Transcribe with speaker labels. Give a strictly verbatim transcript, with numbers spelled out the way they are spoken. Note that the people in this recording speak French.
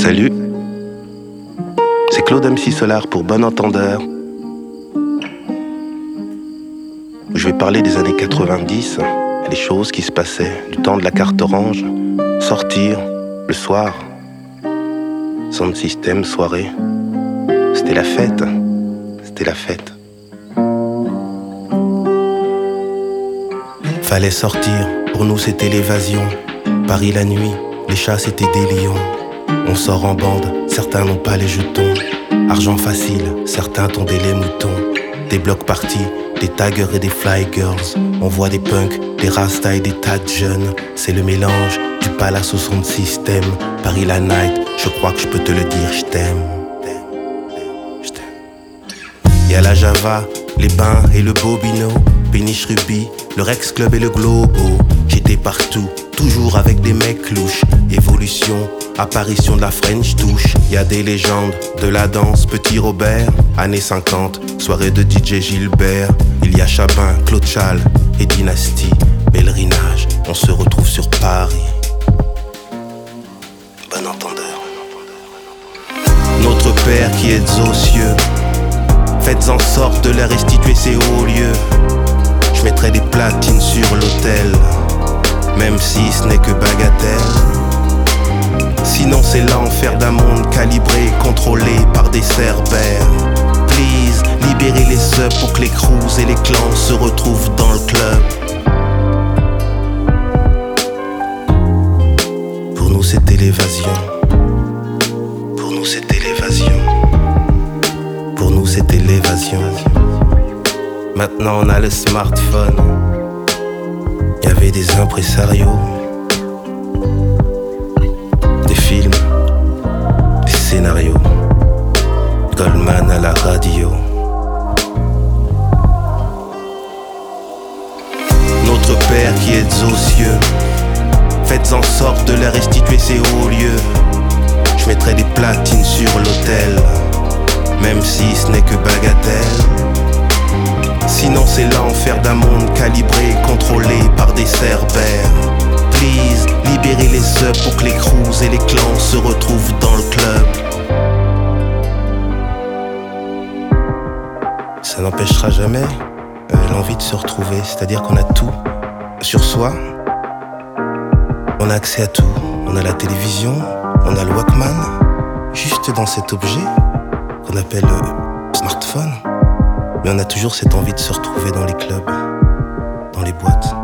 Speaker 1: Salut, c'est Claude M C Solar pour Bon Entendeur. Je vais parler des années quatre-vingt-dix, les choses qui se passaient, du temps de la carte orange, sortir, le soir, sound system, soirée. C'était la fête, c'était la fête. Fallait sortir, pour nous c'était l'évasion. Paris la nuit, les chats c'était des lions. On sort en bande, certains n'ont pas les jetons. Argent facile, certains tondaient les moutons. Des blocs partis, des taggers et des fly girls. On voit des punks, des rastas et des tas de jeunes. C'est le mélange du palace au sound system. Paris la night, je crois que je peux te le dire, je t'aime. Y'a la Java, les bains et le Bobino, Péniche Ruby, le Rex Club et le Globo. J'étais partout, toujours avec des mecs louches. Évolution, apparition de la French touche. Y'a des légendes de la danse, Petit Robert, années cinquante, soirée de D J Gilbert. Il y a Chabin, Claude Chal et Dynastie. Pèlerinage, on se retrouve sur Paris. Bon entendeur. Notre Père qui êtes aux cieux, faites en sorte de leur restituer ces hauts lieux. Je mettrai des platines sur l'autel, même si ce n'est que bagatelle. Sinon c'est l'enfer d'un monde calibré, contrôlé par des cerbères. Please, libérez les subs pour que les crews et les clans se retrouvent dans le club. Pour nous c'était l'évasion. Pour nous c'était l'évasion. Pour nous c'était l'évasion. Maintenant on a le smartphone. Il y avait des impresarios, des films, des scénarios, Goldman à la radio. Notre Père qui êtes aux cieux, faites en sorte de leur restituer ces hauts lieux. Je mettrai des platines sur l'autel, même si ce n'est que bagatelle. Sinon c'est l'enfer d'un monde calibré, contrôlé par des cerbères. Please, libérez les subs pour que les crews et les clans se retrouvent dans le club. Ça n'empêchera jamais euh, l'envie de se retrouver, c'est-à-dire qu'on a tout sur soi. On a accès à tout, on a la télévision, on a le Walkman, juste dans cet objet qu'on appelle le smartphone. Mais on a toujours cette envie de se retrouver dans les clubs, dans les boîtes.